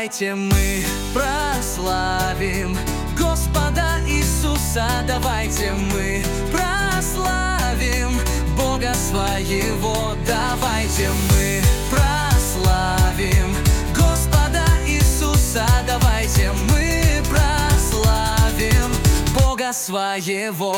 Давайте мы прославим Господа Иисуса. Давайте мы прославим Бога своего. Давайте мы прославим Господа Иисуса. Давайте мы прославим Бога своего.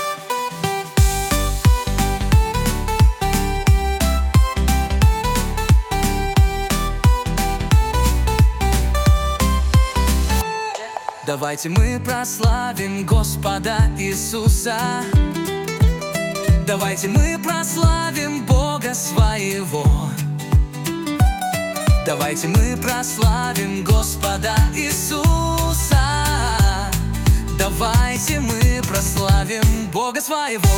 Давайте мы прославим Господа Иисуса. Давайте мы прославим Бога своего. Давайте мы прославим Господа Иисуса. Давайте мы прославим Бога своего.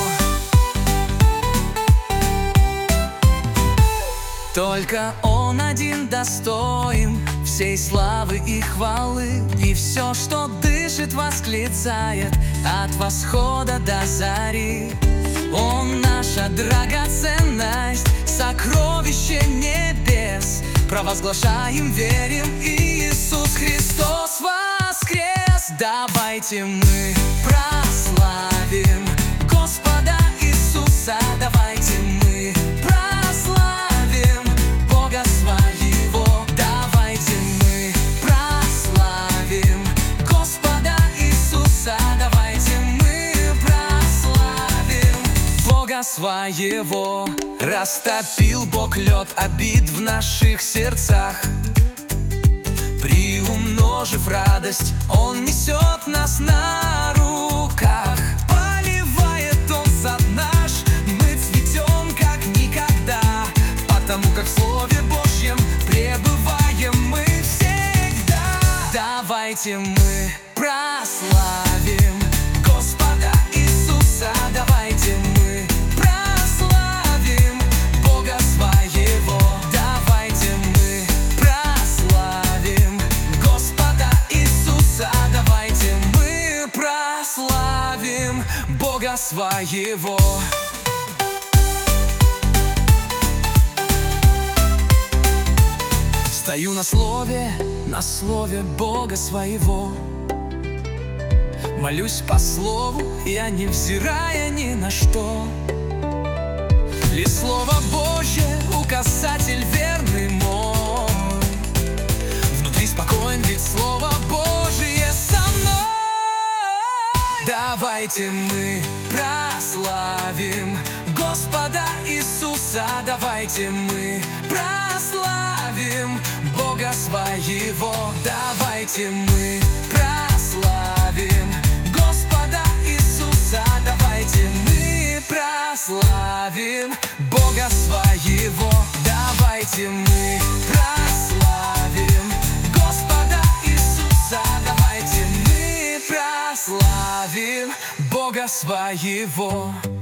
Только Он один достоин всей славы и хвалы, и все, что дышит, восклицает от восхода до зари. Он наша драгоценность, сокровище небес. Провозглашаем, верим, Иисус Христос воскрес. Давайте мы прославим Господа Иисуса. Давайте мы прославим Бога своего. Давайте мы прославим Господа Иисуса. Давайте мы прославим Бога своего. Растопил Бог лед обид в наших сердцах, приумножив радость, Он несет нас на руках. Поливает Он сад наш, мы цветем как никогда, потому как в Слове Божьем пребываем мы всегда. Давайте мы прославим Господа Иисуса. Давайте мы прославим Бога своего. Давайте мы прославим Господа Иисуса. Давайте мы прославим Бога своего. Стою на слове Бога своего. Молюсь по слову, я не взирая ни на что. Лишь Слово Божье, указатель верный мой. Внутри спокоен, ведь Слово Божие со мной. Давайте мы прославим Господа Иисуса. Давайте мы прославим Бога своего. Давайте мы прославим Господа Иисуса. Давайте мы прославим Бога своего. Давайте мы прославим Господа Иисуса. Давайте мы прославим Бога своего.